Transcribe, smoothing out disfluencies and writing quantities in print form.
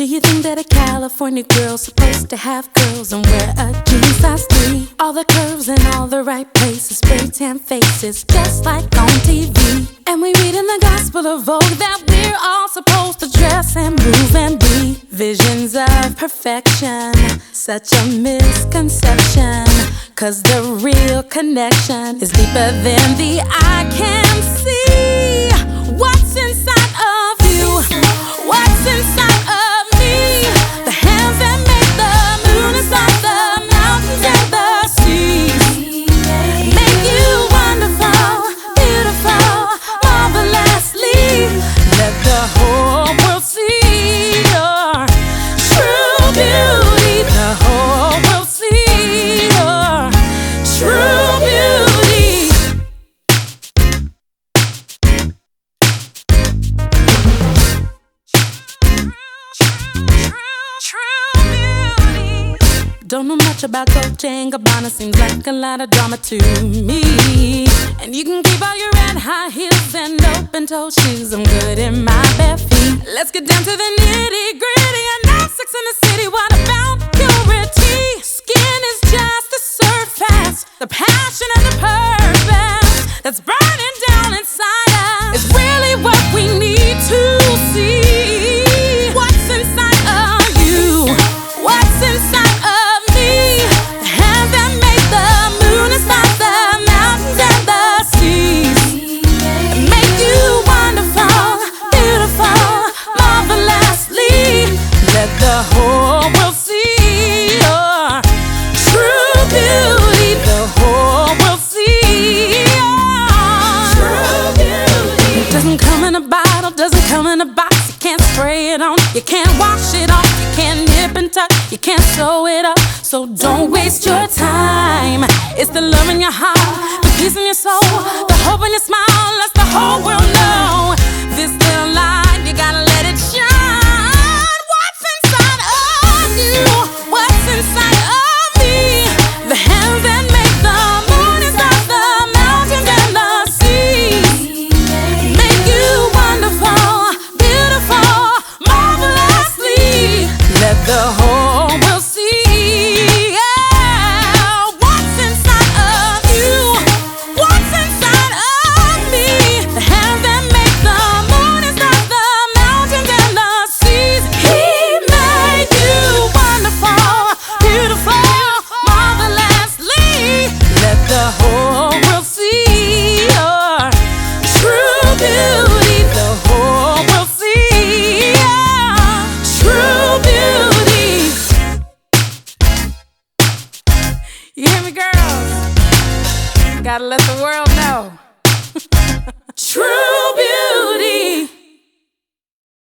Do you think that a California girl's supposed to have curls and wear a jeans size 3? All the curves in all the right places, spray tan faces, just like on TV. And we read in the Gospel of Vogue that we're all supposed to dress and move and be visions of perfection. Such a misconception, 'cause the real connection is deeper than the eye can see. What's inside of you? What's inside of me? The hands that make the moon inside the mountains and the seas make you wonderful, beautiful, marvelously. Let the whole world see your true beauty. The whole world see your true beauty. Don't know much about Dolce & Gabbana, seems like a lot of drama to me. And you can keep all your red high heels and open-toe shoes, I'm good in my bare feet. Let's get down to the nitty-gritty. I know Sex and the City, what about purity? Skin is just the surface, the passion and the purpose that's burning down inside us is really what we need to see. What's inside of you? What's inside of me? The hands that make the moon inside the mountains and the seas make you wonderful, beautiful, marvelously. Let the whole world see your true beauty. The whole world see your true beauty. It doesn't come in a bottle, doesn't come in a box. You can't spray it on, you can't wash it off, you can't nip and tuck, you can't sew it up. So don't waste your time. It's the love in your heart, the peace in your soul, the hope in your smile. Let the whole world know this little light, you gotta let it shine. What's inside of you? What's inside of me? The hands that make the moon inside the mountains and the seas make you wonderful, beautiful, marvelously. Let the whole world see. Yeah. What's inside of you? What's inside of me? The hands that make the moon inside the mountains and the seas. He made you wonderful, beautiful, marvelously. Let the whole world see your true beauty. The whole world see your true beauty. You hear me, girls? Gotta let the world know. True beauty.